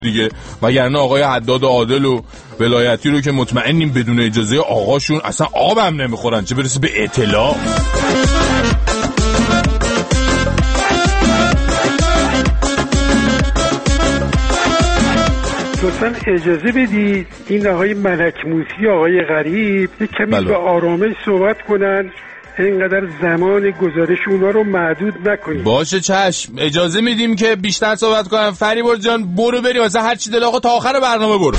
دیگه، وگرنه آقای حداد عادل و ولایتی رو که مطمئنیم بدون اجازه آقاشون اصلا آب هم نمیخورن، چه برسه به اطلاع. لطفاً اجازه بدید این آقای ملک موسی آقای غریب یک کمی به آرامش صحبت کنن، اینقدر زمان گزارش اونا رو محدود نکنید. باشه چشم، اجازه میدیم که بیشتر صحبت کنم. فریبرز جان برو بریم واسه هر چی دل آقا تا آخر برنامه برو.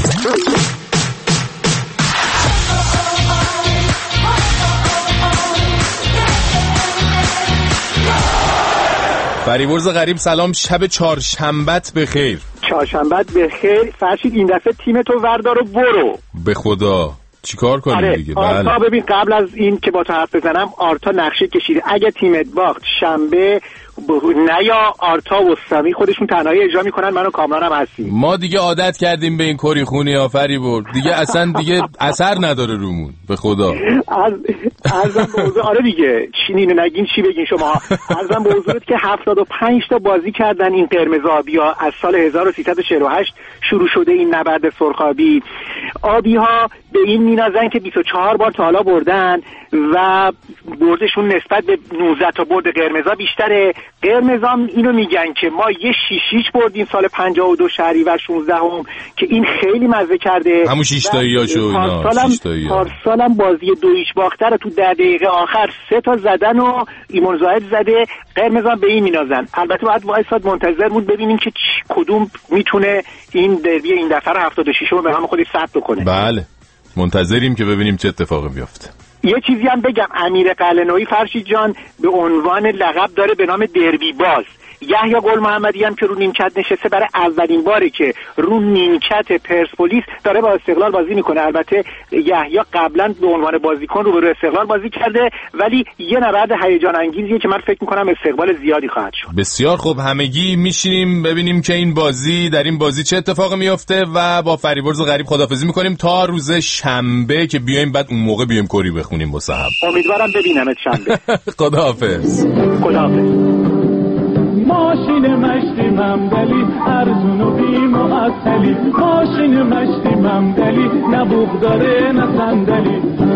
فریبرز غریب سلام، شب چهارشنبت بخیر. چهارشنبت بخیر. فرشید این دفعه تیم تو وردار و برو. به خدا چیکار کنیم دیگه؟ آرتا ببین قبل از این که با تو حرف بزنم آرتا نقشه کشیده، اگه تیمت باخت شنبه نه یا آرتا و سامی خودشون تنهایی اجرا میکنن، منو کامران هم هستیم. ما دیگه عادت کردیم به این کری خونی ها فریبرز، دیگه اصلا دیگه اثر نداره رومون به خدا. ارزم به حضور آره دیگه چی اینو نگین چی بگین شما. ارزم به حضورت که 75 تا بازی کردن این قرمز آبی‌ها از سال 1348 شروع شده این نبرد سرخابی. آبی‌ها به این مینازن که 24 بار تا حالا بردن و بردشون نسبت به 19 تا برد قرمزا بیشتره. قرمزام اینو میگن که ما یه 6-6 بردیم سال 52 شهریور 16ام که این خیلی مزه کرده، همون 6 تاییاشو اینا. پارسالم بازی 2-0 باخته رو تو 10 دقیقه آخر 3 تا زدن و ایمان زاهد زده. قرمزام به این مینازن. البته باید وایساد منتظر بود ببینیم که کدوم میتونه این دربی این دفعه 76 رو به هم خودی ثبت کنه. بله منتظریم که ببینیم چه اتفاقی میفته. یه چیزی هم بگم، امیر قلعه‌نویی فرشید جان به عنوان لقب داره به نام دربی باز. یحیی گل محمدی هم که رو نیمکت نشسته برای اولین باره که رو نیمکت پرسپولیس داره با استقلال بازی میکنه. البته یحیی قبلا به عنوان بازیکن رو به استقلال بازی کرده، ولی یه نبرد هیجان انگیزیه که من فکر میکنم استقبال زیادی خواهد شد. بسیار خوب، همگی میشینیم ببینیم که این بازی در این بازی چه اتفاقی میفته و با فریبرز غریب خداحافظی میکنیم تا روز شنبه که بیایم، بعد اون موقع بیایم کری بخونیم با صاحب. امیدوارم ببینمت شنبه. خداحافظ. خداحافظ. ماشین مشتی ممدلی ارزون و بی معطلی، ماشین مشتی ممدلی نه بوق داره نه صندلی.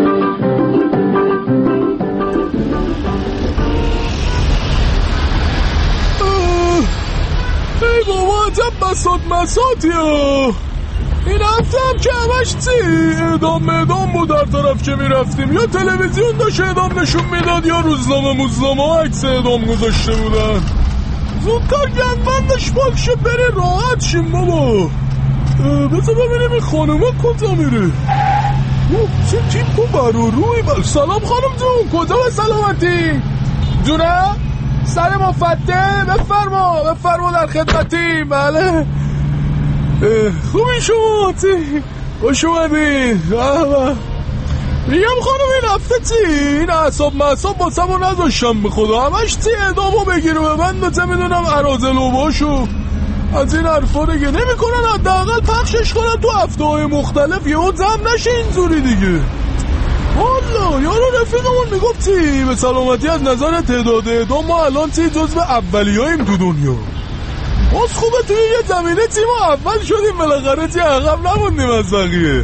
ای بابا عجب مساطی ها. این هفته هم که همش ادام بود، در طرف که میرفتیم یا تلویزیون داشت ادام نشون میداد یا روزنامه عکس ادام گذاشته بودن. زودتر گندمندش پاک شه بره راحت شیم بابا. بذار ببینیم این خانوما کجا میره. چه تیپ و بروروی. سلام خانم جون، کجا به سلامتی؟ جونه؟ سر مفته؟ بفرما در خدمتی. بله خوبی شما؟ خوش اومدین. میگم خانم این هفته این اعصاب باسمو نذاشتم به خدا، همش اعدامو بگیر و به من چه میدونم اراذل و باشو از این حرفا دیگه نمیکنن، حداقل پخشش کنن تو هفته‌های مختلف، یهو جمع نشه اینجوری دیگه. والا یارو رفیقمون میگفتی به سلامتی از نظر تعداد اعدام ما الان جزو اولیاییم تو دنیا. باز خوبه توی یه زمینه ما اول شدیم، بالاخره عقب نموندیم از بقیه.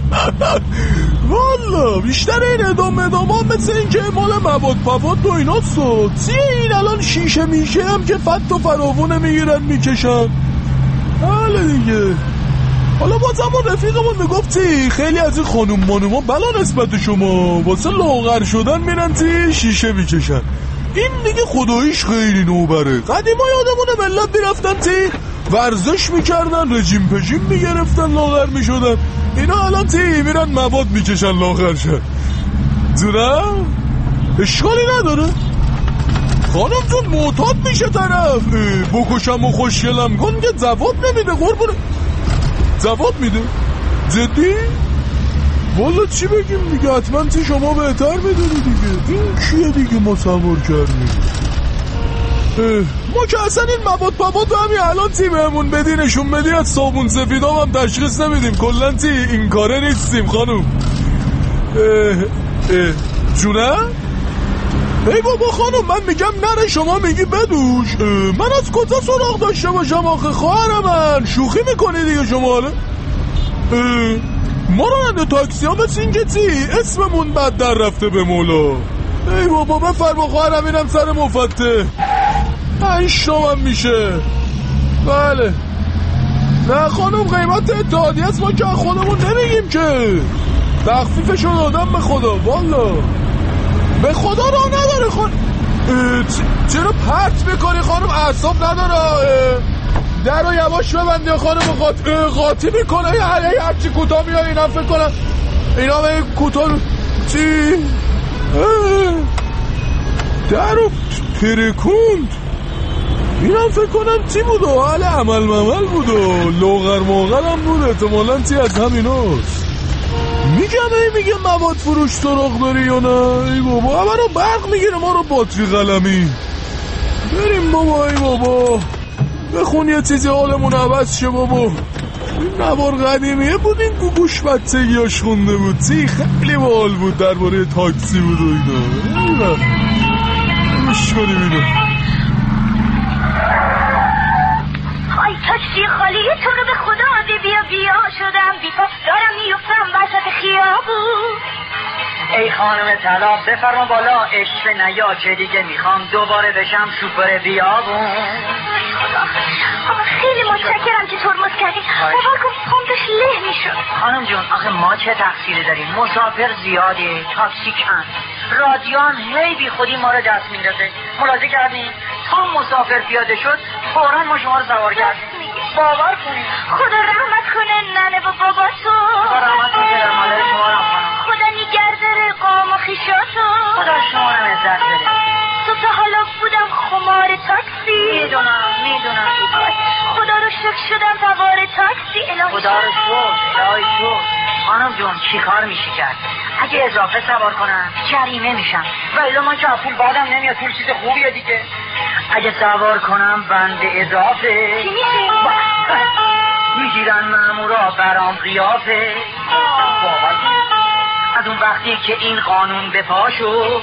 والا بیشتر این ادام ها مثل این که مال مواد و ایناست. این الان شیشه میشه هم که فت و فراوونه میگیرن میکشن. حالا دیگه حالا باز همون رفیقمون میگفتی خیلی از این خانوم مانوما بلا نسبت شما واسه لاغر شدن میرن شیشه میکشن. این دیگه خداییش خیلی نوبره. قدیما یادمونه ملت میرفتن ورزش میکردن، رژیم پژیم میگرفتن، لاغر میشدن. اینا الان میرن مواد میکشن لاغر شد. دونم اشکالی نداره خانم جون، معتاد میشه طرف. بکشم و خوشگلم کن که جواب نمیده. قربونه جواب میده جدی؟ والا چی بگیم دیگه، حتما شما بهتر میدونی دیگه. این کیه دیگه ما سوار کردیم؟ ما که اصلا این مواد همین الان بهمون بدی نشون بدی از صابون سفیدام هم تشخیص نمیدیم. کلن این کاره نیستیم خانوم. جونه؟ ای بابا خانم، من میگم نره، شما میگی بدوش. من از کجا سراغ داشته باشم آخه خواهر من؟ شوخی میکنی دیگه شما. حالا ما راننده تاکسی ها مثل این چی اسممون بد در رفته به مولا. ای بابا بفرما خواهرم، اینم سر مفته 5 تومن میشه. بله نه خانم، قیمت اتحادیه است، ما که خودمون نمیگیم که. تخفیفشو دادم به خدا، والا به خدا راه نداره چرا پرت میکنی خانم؟ اعصاب نداره. در رو یواش ببنده خانم، قاطی میکنه. هرچی کوتاه میاد اینم فکر کنم اینا به کوتاه چی؟ در رو ترکوند. اینم فکر کنم چی بود و حال عمل بود و لوغر موغر هم بود. احتمالاً چی از همیناست. میگه مواد فروش سراغ داری یا نه؟ ای بابا همه رو برق میگیره، ما رو باتری قلمی. بریم بابا. ای بابا بخون یه چیزی حالمون عوض شه بابا. این نوار قدیمیه بود، این گوگوش بچگیاش خونده بود. خیلی باحال بود، درباره تاکسی بود و اینا. گوش کنیم اینو. ای تاکسی خالی تو رو به خدا بیا شدم بیپا دارم میفتم وسط خیابون. ای خانم طلا بفرما بالا، عشق نیا که دیگه میخوام دوباره بشم سوپر بیابون. خیلی متشکرم که ترمز کردی. باور کن پام داشت له میشد. خانم جون آخه ما چه تقصیری داریم؟ مسافر زیاده، تاکسی کم، رادیان هی بی خودی ما رو دست میرسه. ملاحظه کردین تا مسافر پیاده شد فوراً ما شما رو سوار کردیم. باور کنید. خدا رحمت کنه ننه و بابا تو. خدا رحمت کنه پدر مادر شما رو. خدا نگهداره قام و خیشاتو. خدا شما رو عزت بده. تو تا حالا بودم خمار تاکسی. میدونم خدا رو شکر شدم سوار تاکسی. خدا رو شکر. خانم جون چی کار میشی کرد؟ اگه اضافه سوار کنم جریمه میشم، ولی من که پول بعدم نمیاد. پول چیز خوبیه دیگه. اگه سوار کنم بند اضافه چی میشه؟ میگیرن مامورا برام قیافه. باور کن از اون وقتی که این قانون به پا شد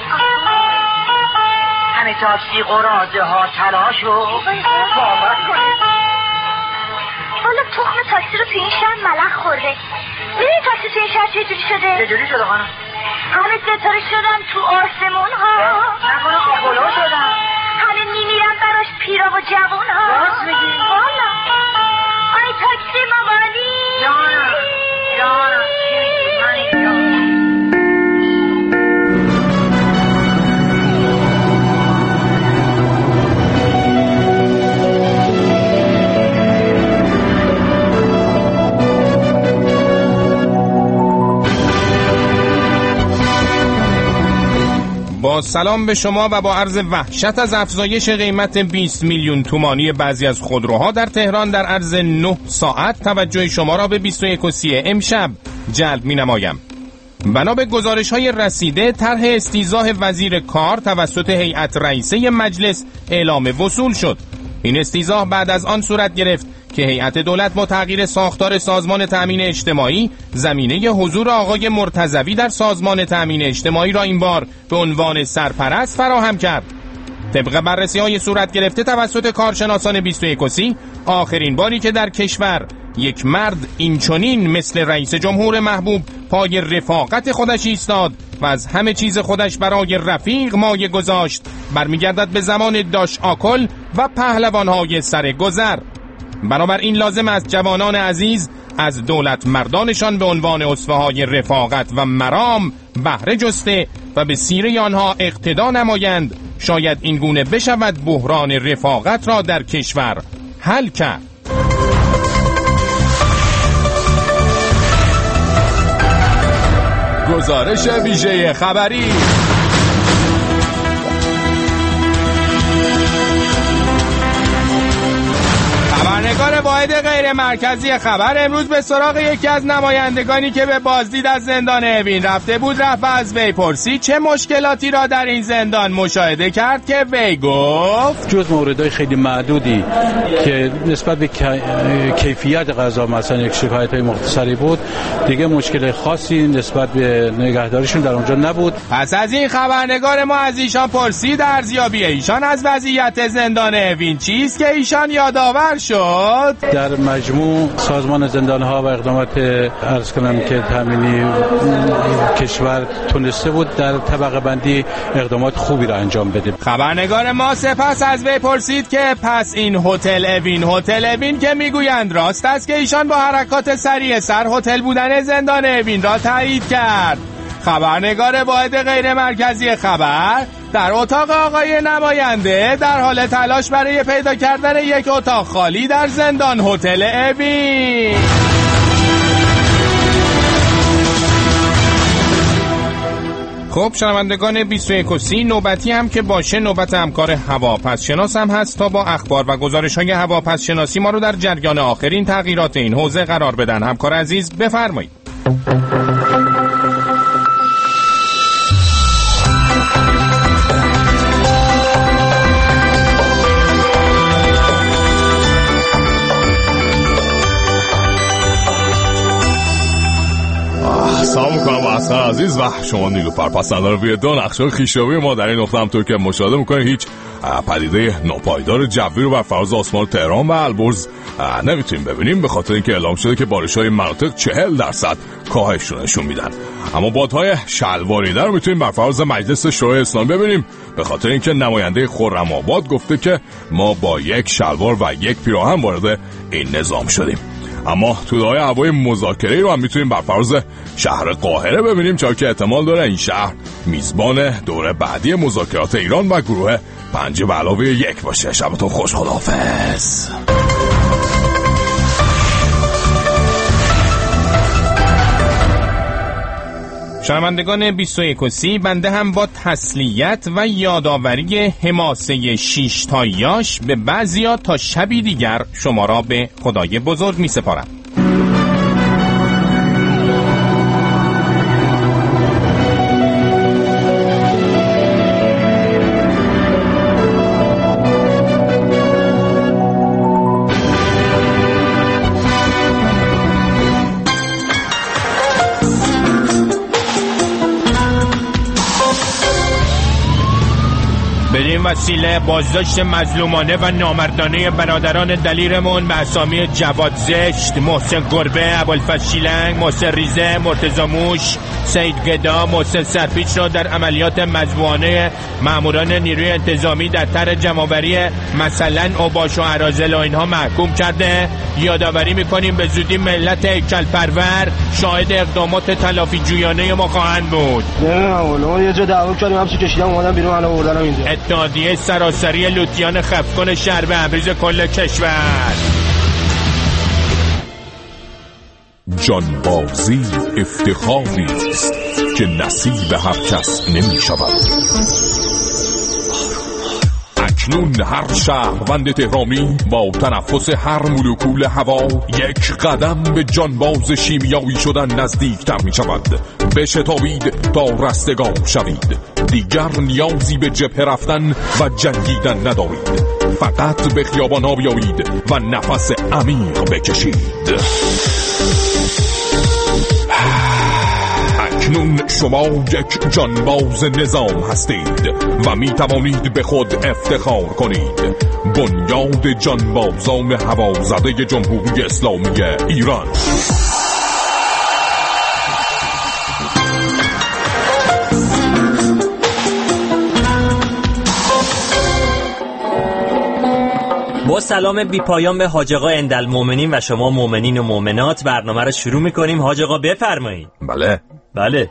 همه تاکسی قراضه ها تلاشو. باور کنید حالا تخم تاکسی رو تو این شهر ملخ خورده. ببین تاکسی تو این شهر چجوری شده خانم؟ همه ستاره شدن تو آسمون ها. نکنه آقلا شدن. همه میمیرن براش پیرا و جوون ها. راست میگی؟ والا ای تاکسی مامانی جانم با سلام به شما و با عرض وحشت از افزایش قیمت 20 میلیون تومانی بعضی از خودروها در تهران در عرض 9 ساعت توجه شما را به 21:30 امشب جلب می نمایم. بنا به گزارش‌های رسیده طرح استیضاح وزیر کار توسط هیئت رئیسه مجلس اعلام وصول شد. این استیضاح بعد از آن صورت گرفت که هیئت دولت با تغییر ساختار سازمان تأمین اجتماعی زمینه حضور آقای مرتضوی در سازمان تأمین اجتماعی را این بار به عنوان سرپرست فراهم کرد. طبق بررسی‌های صورت گرفته توسط کارشناسان 21:30 آخرین باری که در کشور یک مرد اینچنین مثل رئیس جمهور محبوب پای رفاقت خودش ایستاد و از همه چیز خودش برای رفیق مایه گذاشت برمیگردد به زمان داش آکل و پهلوان‌های سرگذر. بنابراین لازم است جوانان عزیز از دولت مردانشان به عنوان اسوه‌های رفاقت و مرام بهره جسته و به سیره آنها اقتدا نمایند. شاید این گونه بشود بحران رفاقت را در کشور حل کرد. گزارش ویژه خبری. خبرنگار با واحد غیر مرکزی خبر امروز به سراغ یکی از نمایندگانی که به بازدید از زندان اوین رفته بود رفت و از وی پرسید چه مشکلاتی را در این زندان مشاهده کرد که وی گفت جز موردهای خیلی معدودی که نسبت به کیفیت غذا مثلا یک شکایت‌های مختصری بود، دیگه مشکل خاصی نسبت به نگهداریشون در اونجا نبود. پس از این خبرنگار ما از ایشان پرسید ارزیابی ایشان از وضعیت زندان اوین چیست که ایشان یادآور شد. در مجموع سازمان زندان‌ها و اقدامات عرض کنم که تامینی کشور تونسته بود در طبقه بندی اقدامات خوبی را انجام بده. خبرنگار ما سپس از وی پرسید که پس این هتل اوین که میگویند راست است که ایشان با حرکات سریع سر هتل بودن زندان اوین را تایید کرد. خبرنگار واحد غیر مرکزی خبر در اتاق آقای نماینده در حال تلاش برای پیدا کردن یک اتاق خالی در زندان هتل اوین. خب شنوندگان 21 نوبتی هم که باشه نوبت همکار هواپسشناس هم هست تا با اخبار و گزارش‌های هواپسشناسی ما رو در جریان آخرین تغییرات این حوزه قرار بدن. همکار عزیز بفرمایید. سلام میکنم اصلا عزیز و شما نیلوفر پسندان ویدو نقشه خیشاوی ما در این نقطه همطور که مشاهده میکنید هیچ پدیده ناپایدار جوی رو بر فراز آسمان تهران و البرز نمیتونیم ببینیم به خاطر اینکه اعلام شده که بارش‌های مناطق 40% کاهش رو نشون میدن. اما بادهای شلواریده رو میتونیم بر فراز مجلس شورای اسلامی ببینیم به خاطر اینکه نماینده خرم‌آباد گفته که ما با یک شلوار و یک پیراهن وارد این نظام شدیم. اما توده‌های هوای مذاکره‌ای رو هم میتونیم بر فراز شهر قاهره ببینیم چون که احتمال داره این شهر میزبان دوره بعدی مذاکرات ایران و گروه 5+1 باشه. شبتون خوش، خداحافظ. شنوندگان 21 بنده هم با تسلیت و یادآوری حماسه 6 تایاش به بعضیا تا شبی دیگر شما را به خدای بزرگ می سپارم. وسیله بازداشت مظلومانه و نامردانه برادران دلیرمون به اسامی جواد زشت، محسن گربه، ابوالفضل شیلنگ، محسن ریزه، مرتضی موش، سید گدا، محسن سرپیچ را در عملیات مذبوحانه ماموران نیروی انتظامی در طرح جمع‌آوری مثلا اوباش و اراذل و اینها محکوم کرده. یادآوری میکنیم به زودی ملت هیکل پرور شاهد اقدامات تلافی جویانه ما خواهند بود. نه والله یه جا دعوا کردیم همچی کشیدم اومدم بیرون الان آوردنم اینجا. اتحادیه سراسری لوتیان خفقان شهر و ابریز کل کشور. جانبازی افتخاری است که نصیب هر کس نمی شود. اکنون هر شهروند تهرانی با تنفس هر مولکول هوا یک قدم به جانباز شیمیایی شدن نزدیکتر می شود. بشتابید تا رستگار شوید. دیگر نیازی به جبهه رفتن و جنگیدن ندارید. فقط به خیابان‌ها بیایید و نفس عمیق بکشید. اکنون شما یک جانباز نظام هستید و می توانید به خود افتخار کنید. بنیاد جانبازان هوازده جمهوری اسلامی ایران. با سلام بی پایان به حاج آقا اندالمؤمنین و شما مؤمنین و مؤمنات برنامه رو شروع می‌کنیم. حاج آقا بفرمایید. بله.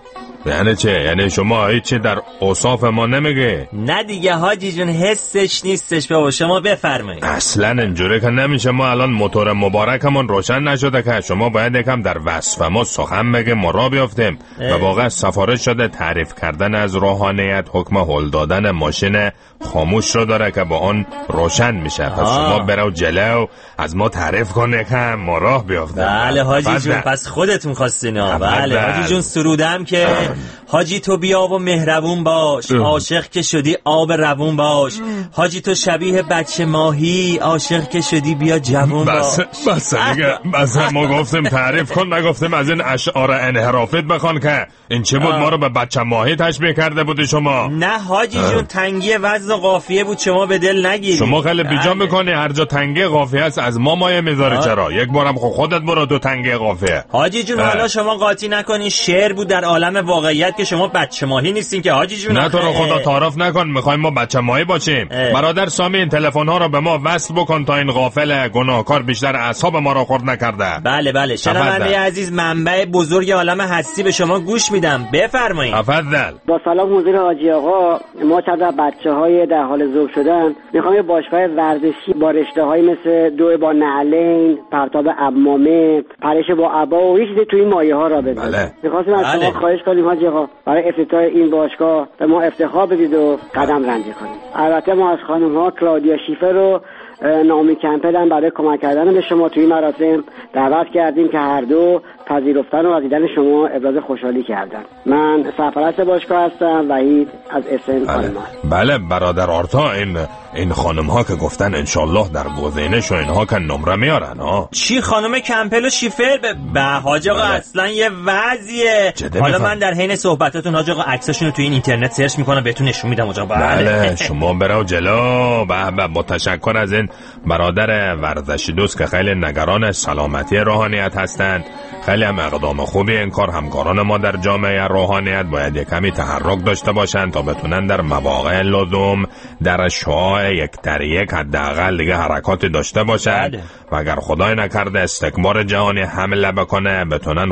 یعنی چه؟ یعنی شما هیچی در اوصاف ما نمیگه؟ نه دیگه حاجی جون، حسش نیستش بابا، شما بفرمایید. اصلا اینجوری که نمیشه. ما الان موتور مبارکمون روشن نشده که شما باید یکم در وصف ما سخن بگه ما را بیافتیم. و واقعا سفارش شده تعریف کردن از روحانیت حکم هل دادن ماشین خاموش رو داره که با اون روشن میشه. پس شما برو جلو از ما تعریف کنه که ما راه بیافتیم. بله حاجی جون، پس خودتون خواستین. بله حاجی جون، سرودم که حاجی تو بیا و مهربون باش، عاشق که شدی آب روون باش، حاجی تو شبیه بچه ماهی، عاشق که شدی بیا جوون باش. بس دیگه، بس ما گفتیم تعریف کن، نگفتیم از این اشعار انحرافیت بخوان که این چه بود؟ ما رو به بچه ماهی تشبیه کرده بودی شما؟ نه حاجی جون، تنگی وزن و قافیه بود، شما به دل نگیری. شما خیلی بیجا میکنی، هر جا تنگی قافیه است از ما مایه میذاره. چرا؟ یک بارم خودت برو تو تنگی قافیه. حاجی جون حالا شما قاطی نکنین، شعر بود در عالم واقعیت که شما بچه ماهی نیستین که حاجی جون. نه تو رو خدا تعارف نکن، میخوایم ما بچه ماهی باشیم. برادر سامی این تلفن ها رو به ما وصل بکن تا این غافل گناهکار بیشتر اعصاب ما رو خورد نکنده. بله شنونده عزیز، منبع بزرگ عالم هستی به شما گوش میدم، بفرمایید. تفضل. با سلام حضور حاجی آقا، ما چند بچه‌های در حال ذوب شدن میخوام یه باشگاه ورزشی با رشته‌های مثل دو با نعلین، پرتاب عمامه، پرش با عبا و یه چیزی توی این مایه‌ها را بدید. می‌خواستیم از شما خواهش کنیم حاجی آقا برای افتتاح این باشگاه به ما افتخار بدید و قدم رنجه کنید. البته ما از خانم‌ها کلاودیا شیفر رو نامی کمپل هم برای کمک کردن به شما توی مراسم دعوت کردیم که هر دو پذیرفتن و از دیدن شما ابراز خوشحالی کردن. من سرپرست باشگاه هستم، وحید از اسن آلمان. بله برادر آرتا، این خانم ها که گفتن انشالله در گزینش و اینها که نمره میارن ها. چی خانم کمپل و شیفر؟ به حاج آقا اصلا یه وضعیه. حالا من در حین صحبتاتون حاج آقا عکساشون رو توی اینترنت سرچ میکنم بهتون نشون میدم آقا. بله شما برو جلو. با تشکر از این برادر ورزشی دوست که خیلی نگران سلامتی روحانیت هستند. خیلی هم اقدام خوبی این کار. همکاران ما در جامعه روحانیت باید یک کمی تحرک داشته باشن تا بتونن در مواقع لزوم در شعاع یک در یک حداقل دیگه حرکاتی داشته باشن و اگر خدای نکرده استکبار جهانی حمله بکنه بتونن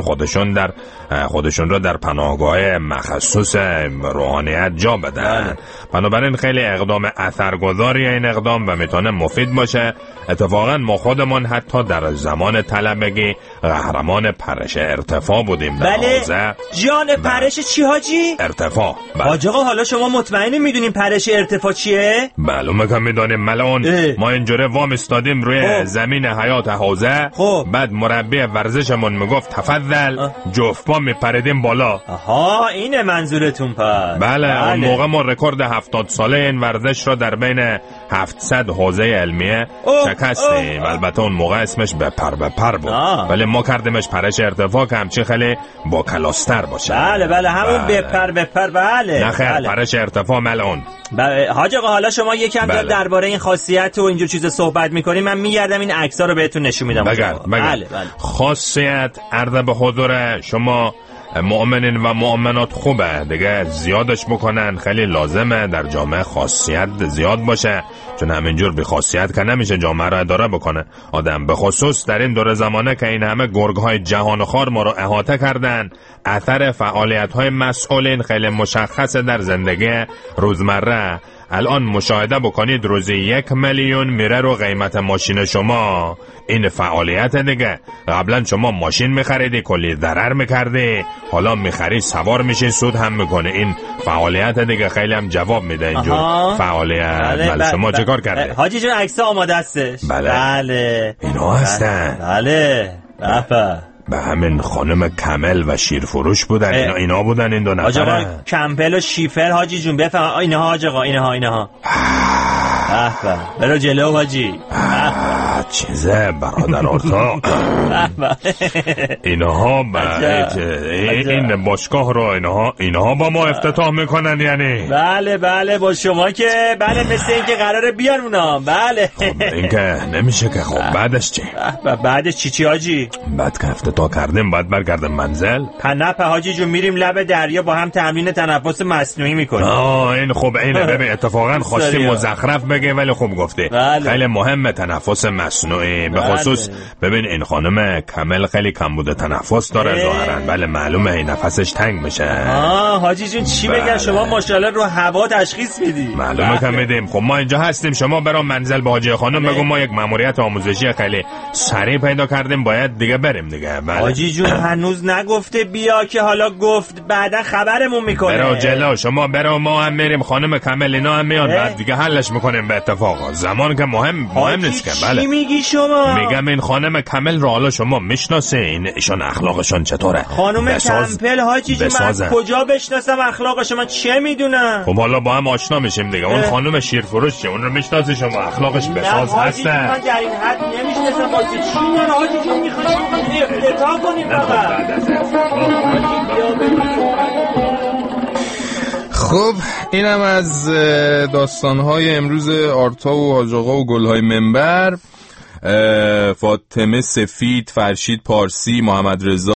خودشون رو در پناهگاه مخصوص روحانیت جا بدن. بنابراین خیلی اقدام اثرگذاری این اقدام و میتونه مفید باشه. اتفاقا ما خودمون حتی در زمان طلبگی قهرمان پرش ارتفاع بودیم. بله جان پرش چی حاجی؟ ارتفاع. حاج آقا حالا شما مطمئنی میدونیم پرش ارتفاع چیه؟ معلومه که میدونیم ملعون. ما اینجوره وام استادیم روی زمین حیات حوزه. بعد مربی ورزشمون میگفت تفضل، جفت پا میپریدیم بالا. آها اینه منظورتون پس. بله اون موقع ما رکورد 70 ساله این ورزش رو در بین 700 حوزه علمیه شکستیم. البته اون موقع اسمش بپر بود ولی ما کردیمش پرش ارتفاع که همچی خیلی با کلاستر باشه. بله همون بپر. بله نخیر پرش ارتفاع ملعون. حاج آقا حالا شما یکم درباره این خاصیت و اینجور چیزا صحبت میکنیم، من میگردم این عکس‌ها رو بهتون نشون میدم. بله. خاصیت عرض به حضور شما مؤمنین و مؤمنات خوبه دیگه، زیادش بکنن. خیلی لازمه در جامعه خاصیت زیاد باشه، چون همینجور بی خاصیت که نمیشه جامعه را اداره بکنه آدم. به خصوص در این دور زمانه که این همه گرگ‌های جهانخوار ما رو احاطه کردن، اثر فعالیت‌های مسئولین خیلی مشخصه در زندگی روزمره. الان مشاهده بکنید روزی 1 میلیون میره رو قیمت ماشین شما. این فعالیت دیگه. قبلا شما ماشین میخریدی کلی ضرر میکردی، حالا میخری سوار میشی سود هم میکنه. این فعالیت دیگه خیلی هم جواب میده اینجور فعالیت. بله شما چه کار کردی؟ حاجی جون عکس آماده هستش. بله اینا هستن. بله به همین خانم کمل و شیرفروش بودن. اینا بودن این دو نفر. حاج آقا کمپل و شیفر حاجی جون بفهم. اینها حاج آقا اینها. برو جلو حاجی. چیزه برادر آرتا. اینها این باشگاه رو اینها با ما افتتاح میکنن یعنی؟ بله با شما که مثل این که قراره بیان اونا. بله خب این که نمیشه که. خب بعدش چی؟ بعدش چی حاجی؟ بعد که افتتاح کردیم باید برگردیم منزل. نه حاجی جون میریم لب دریا با هم تمرین تنفس مصنوعی میکنیم. این خوب اینه. ببین اتفاقا خواستی مزخرف بگه ولی خوب گفتی. خیلی مهمه تنفس مصنوعی. مصنوعی. به خصوص ببین این خانم کامل خیلی کمبود تنفس داره ظاهرا. بله معلومه این نفسش تنگ میشه. حاجی جون چی بگم شما ماشاءالله رو هوا تشخیص میدی. معلومه که میدیم. خب ما اینجا هستیم، شما برام منزل به حاجی خانم بگو، ما یک ماموریت آموزشی خیلی سریع پیدا کردیم، باید دیگه بریم دیگه. حاجی جون هنوز نگفته بیا که حالا گفت بعدا خبرمون میکنه. برو جلو، شما برو، ما هم میریم، خانم کامل اینا هم میاد، بعد دیگه حلش میکنیم به اتفاق. زمان که مهم نیست که. بله چی میگی شما؟ میگم این خانم کامل رو حالا شما میشناسین؟ ایشون اخلاقشون چطوره؟ خانم کمپل حاجی جون من کجا بشناسم اخلاقش؟ من چه میدونم؟ خب حالا با هم آشنا میشیم دیگه. اون خانم شیرفروشه، اون رو میشناسی شما؟ اخلاقش بساز هست. من در این حد نمیشناسم. واسه چی نه حاجی جون میخوایم افتتاح کنیم فقط؟ خب اینم از داستان‌های امروز آرتا و حاج آقا و گل‌های منبر. فاطمه سفید، فرشید پارسی، محمد رضا